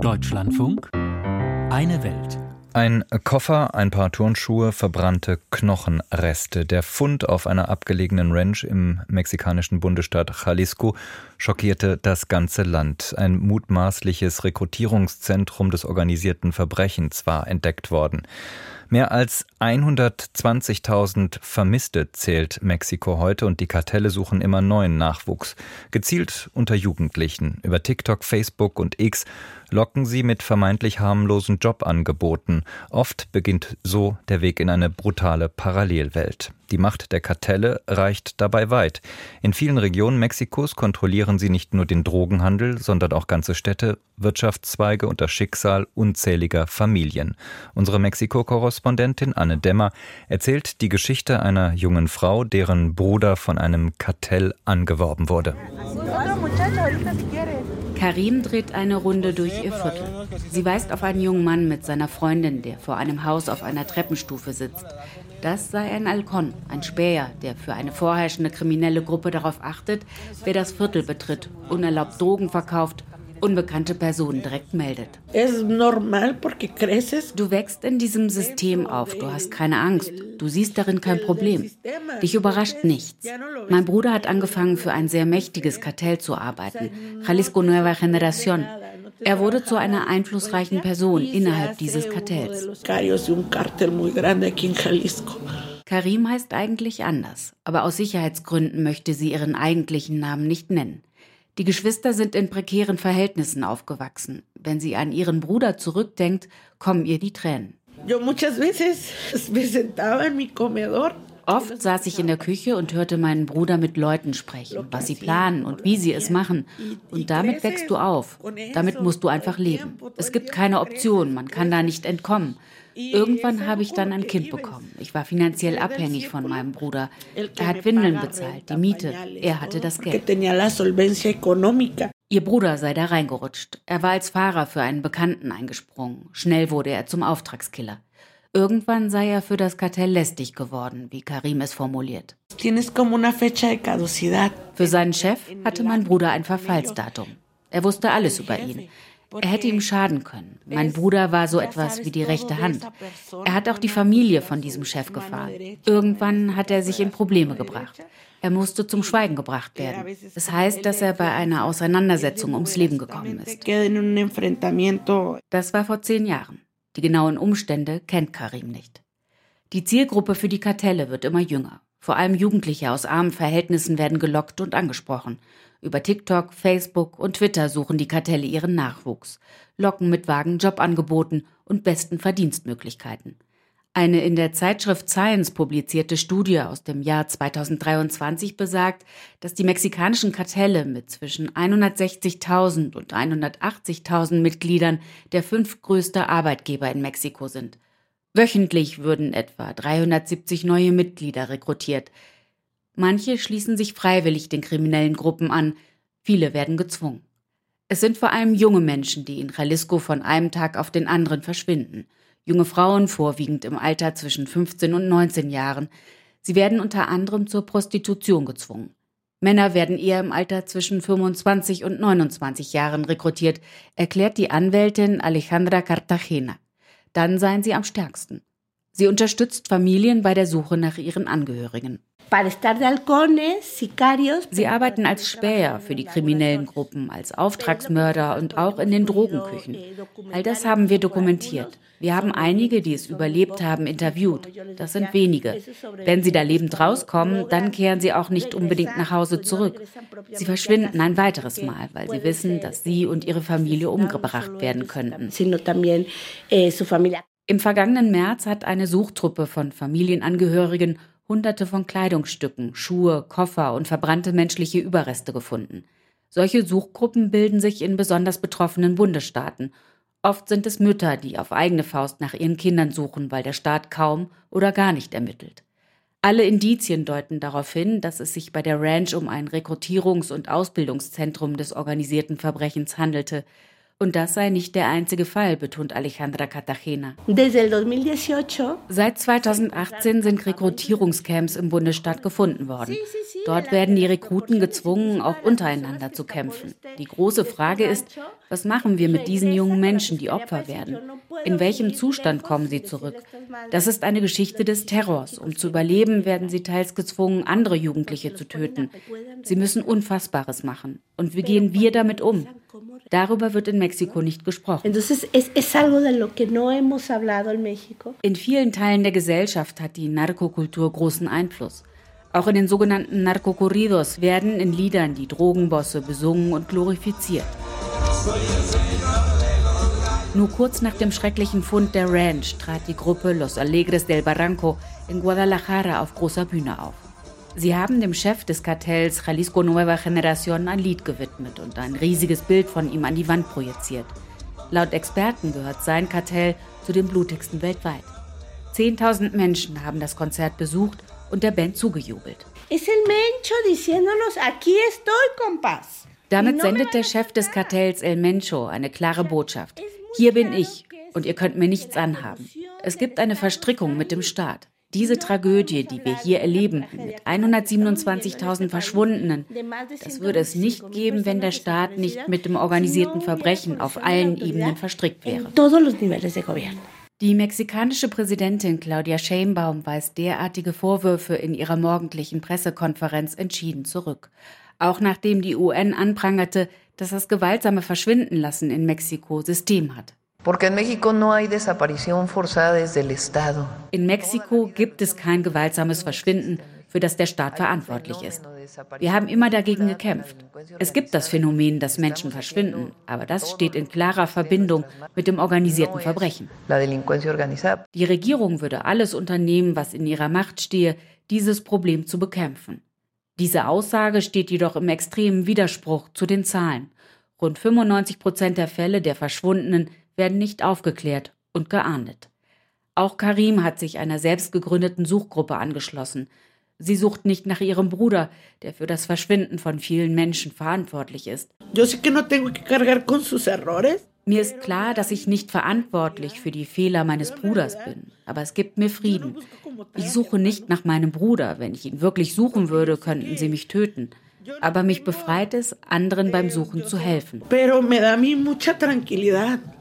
Deutschlandfunk, eine Welt. Ein Koffer, ein paar Turnschuhe, verbrannte Knochenreste. Der Fund auf einer abgelegenen Ranch im mexikanischen Bundesstaat Jalisco schockierte das ganze Land. Ein mutmaßliches Rekrutierungszentrum des organisierten Verbrechens war entdeckt worden. Mehr als 120.000 Vermisste zählt Mexiko heute und die Kartelle suchen immer neuen Nachwuchs. Gezielt unter Jugendlichen. Über TikTok, Facebook und X locken sie mit vermeintlich harmlosen Jobangeboten. Oft beginnt so der Weg in eine brutale Parallelwelt. Die Macht der Kartelle reicht dabei weit. In vielen Regionen Mexikos kontrollieren sie nicht nur den Drogenhandel, sondern auch ganze Städte, Wirtschaftszweige und das Schicksal unzähliger Familien. Unsere Mexiko-Korrespondentin Anne Dämmer erzählt die Geschichte einer jungen Frau, deren Bruder von einem Kartell angeworben wurde. Karim dreht eine Runde durch ihr Viertel. Sie weist auf einen jungen Mann mit seiner Freundin, der vor einem Haus auf einer Treppenstufe sitzt. Das sei ein Halcón, ein Späher, der für eine vorherrschende kriminelle Gruppe darauf achtet, wer das Viertel betritt, unerlaubt Drogen verkauft, unbekannte Personen direkt meldet. Du wächst in diesem System auf, du hast keine Angst, du siehst darin kein Problem. Dich überrascht nichts. Mein Bruder hat angefangen, für ein sehr mächtiges Kartell zu arbeiten, Jalisco Nueva Generación. Er wurde zu einer einflussreichen Person innerhalb dieses Kartells. Karim heißt eigentlich anders, aber aus Sicherheitsgründen möchte sie ihren eigentlichen Namen nicht nennen. Die Geschwister sind in prekären Verhältnissen aufgewachsen. Wenn sie an ihren Bruder zurückdenkt, kommen ihr die Tränen. Oft saß ich in der Küche und hörte meinen Bruder mit Leuten sprechen, was sie planen und wie sie es machen. Und damit wächst du auf. Damit musst du einfach leben. Es gibt keine Option, man kann da nicht entkommen. Irgendwann habe ich dann ein Kind bekommen. Ich war finanziell abhängig von meinem Bruder. Er hat Windeln bezahlt, die Miete. Er hatte das Geld. Ihr Bruder sei da reingerutscht. Er war als Fahrer für einen Bekannten eingesprungen. Schnell wurde er zum Auftragskiller. Irgendwann sei er für das Kartell lästig geworden, wie Karim es formuliert. Für seinen Chef hatte mein Bruder ein Verfallsdatum. Er wusste alles über ihn. Er hätte ihm schaden können. Mein Bruder war so etwas wie die rechte Hand. Er hat auch die Familie von diesem Chef gefahren. Irgendwann hat er sich in Probleme gebracht. Er musste zum Schweigen gebracht werden. Das heißt, dass er bei einer Auseinandersetzung ums Leben gekommen ist. Das war vor 10 Jahren. Die genauen Umstände kennt Karim nicht. Die Zielgruppe für die Kartelle wird immer jünger. Vor allem Jugendliche aus armen Verhältnissen werden gelockt und angesprochen. Über TikTok, Facebook und Twitter suchen die Kartelle ihren Nachwuchs, locken mit vagen Jobangeboten und besten Verdienstmöglichkeiten. Eine in der Zeitschrift Science publizierte Studie aus dem Jahr 2023 besagt, dass die mexikanischen Kartelle mit zwischen 160.000 und 180.000 Mitgliedern der 5 größte Arbeitgeber in Mexiko sind. Wöchentlich würden etwa 370 neue Mitglieder rekrutiert. Manche schließen sich freiwillig den kriminellen Gruppen an, viele werden gezwungen. Es sind vor allem junge Menschen, die in Jalisco von einem Tag auf den anderen verschwinden. Junge Frauen, vorwiegend im Alter zwischen 15 und 19 Jahren. Sie werden unter anderem zur Prostitution gezwungen. Männer werden eher im Alter zwischen 25 und 29 Jahren rekrutiert, erklärt die Anwältin Alejandra Cartagena. Dann seien sie am stärksten. Sie unterstützt Familien bei der Suche nach ihren Angehörigen. Sie arbeiten als Späher für die kriminellen Gruppen, als Auftragsmörder und auch in den Drogenküchen. All das haben wir dokumentiert. Wir haben einige, die es überlebt haben, interviewt. Das sind wenige. Wenn sie da lebend rauskommen, dann kehren sie auch nicht unbedingt nach Hause zurück. Sie verschwinden ein weiteres Mal, weil sie wissen, dass sie und ihre Familie umgebracht werden könnten. Im vergangenen März hat eine Suchtruppe von Familienangehörigen Hunderte von Kleidungsstücken, Schuhe, Koffer und verbrannte menschliche Überreste gefunden. Solche Suchgruppen bilden sich in besonders betroffenen Bundesstaaten. Oft sind es Mütter, die auf eigene Faust nach ihren Kindern suchen, weil der Staat kaum oder gar nicht ermittelt. Alle Indizien deuten darauf hin, dass es sich bei der Ranch um ein Rekrutierungs- und Ausbildungszentrum des organisierten Verbrechens handelte. Und das sei nicht der einzige Fall, betont Alejandra Cartagena. Seit 2018 sind Rekrutierungscamps im Bundesstaat gefunden worden. Dort werden die Rekruten gezwungen, auch untereinander zu kämpfen. Die große Frage ist, Was machen wir mit diesen jungen Menschen, die Opfer werden? In welchem Zustand kommen sie zurück? Das ist eine Geschichte des Terrors. Um zu überleben, werden sie teils gezwungen, andere Jugendliche zu töten. Sie müssen Unfassbares machen. Und wie gehen wir damit um? Darüber wird in Mexiko nicht gesprochen. In vielen Teilen der Gesellschaft hat die Narkokultur großen Einfluss. Auch in den sogenannten Narcocorridos werden in Liedern die Drogenbosse besungen und glorifiziert. Nur kurz nach dem schrecklichen Fund der Ranch trat die Gruppe Los Alegres del Barranco in Guadalajara auf großer Bühne auf. Sie haben dem Chef des Kartells Jalisco Nueva Generación ein Lied gewidmet und ein riesiges Bild von ihm an die Wand projiziert. Laut Experten gehört sein Kartell zu den blutigsten weltweit. 10.000 Menschen haben das Konzert besucht und der Band zugejubelt. Damit sendet der Chef des Kartells El Mencho eine klare Botschaft. Hier bin ich und ihr könnt mir nichts anhaben. Es gibt eine Verstrickung mit dem Staat. Diese Tragödie, die wir hier erleben, mit 127.000 Verschwundenen, das würde es nicht geben, wenn der Staat nicht mit dem organisierten Verbrechen auf allen Ebenen verstrickt wäre. Die mexikanische Präsidentin Claudia Sheinbaum weist derartige Vorwürfe in ihrer morgendlichen Pressekonferenz entschieden zurück. Auch nachdem die UN anprangerte, dass das gewaltsame Verschwindenlassen in Mexiko System hat. In Mexiko gibt es kein gewaltsames Verschwinden, für das der Staat verantwortlich ist. Wir haben immer dagegen gekämpft. Es gibt das Phänomen, dass Menschen verschwinden, aber das steht in klarer Verbindung mit dem organisierten Verbrechen. Die Regierung würde alles unternehmen, was in ihrer Macht stehe, dieses Problem zu bekämpfen. Diese Aussage steht jedoch im extremen Widerspruch zu den Zahlen. Rund 95% der Fälle der Verschwundenen werden nicht aufgeklärt und geahndet. Auch Karim hat sich einer selbst gegründeten Suchgruppe angeschlossen. Sie sucht nicht nach ihrem Bruder, der für das Verschwinden von vielen Menschen verantwortlich ist. Mir ist klar, dass ich nicht verantwortlich für die Fehler meines Bruders bin, aber es gibt mir Frieden. Ich suche nicht nach meinem Bruder. Wenn ich ihn wirklich suchen würde, könnten sie mich töten. Aber mich befreit es, anderen beim Suchen zu helfen.